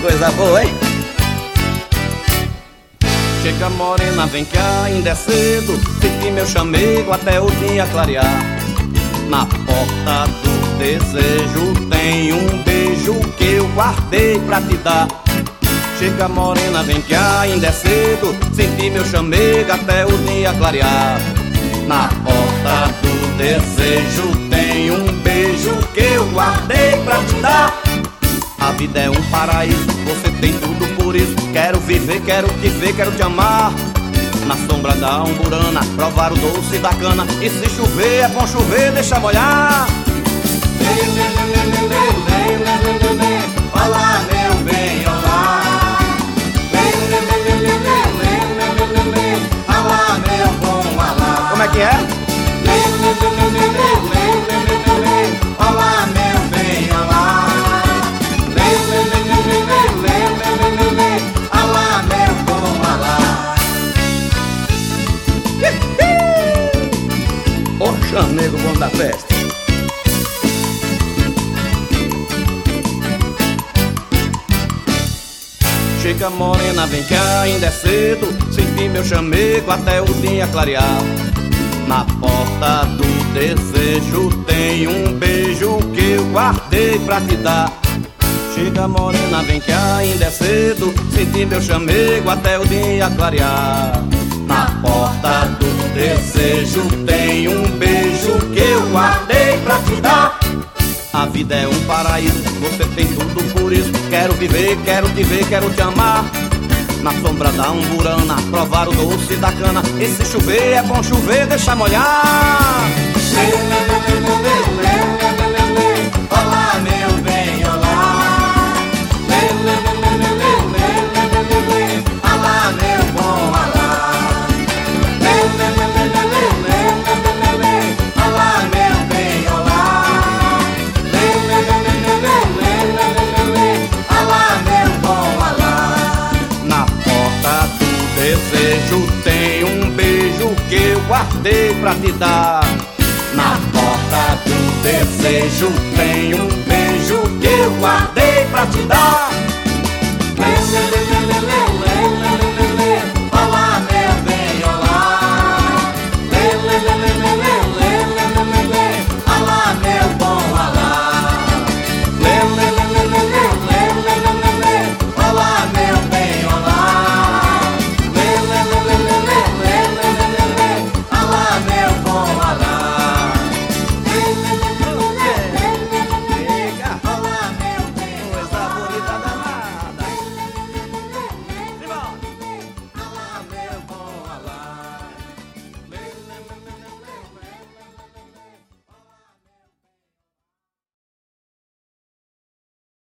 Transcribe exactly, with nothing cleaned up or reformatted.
coisa boa, hein? Chega morena, vem cá, ainda é cedo. Fique meu chamego até o dia clarear. Na porta do desejo tem um beijo que eu guardei pra te dar. Chega morena, vem cá, ainda é cedo. Senti meu chamego até o dia clarear. Na porta do desejo tem um beijo que eu guardei pra te dar. A vida é um paraíso, você tem tudo por isso. Quero viver, quero te ver, quero te amar. Na sombra da umburana, provar o doce da cana. E se chover, é bom chover, deixa molhar. Olá, meu bem, olá. Olá, meu bom, olá. Como é que é? Olá, meu bem, olá. Olá, meu bom, olá. Ô chamego bom da festa. Chega morena, vem cá, ainda é cedo. Senti meu chamego até o dia clarear. Na porta do desejo tem um beijo que eu guardei pra te dar. Chega morena, vem cá, ainda é cedo. Senti meu chamego até o dia clarear. Na porta do desejo tem um beijo que eu guardei pra te dar. A vida é um paraíso, você tem tudo por isso. Quero viver, quero te ver, quero te amar. Na sombra da umburana, provar o doce da cana. E se chover, é bom chover, deixa molhar. Olá, meu bem, olá. Olá, meu bom, olá. Olá, meu bem, olá. Olá, meu bom, olá. Na porta do desejo tem um beijo que eu guardei pra te dar. Na porta do desejo tem um beijo que eu guardei pra te dar.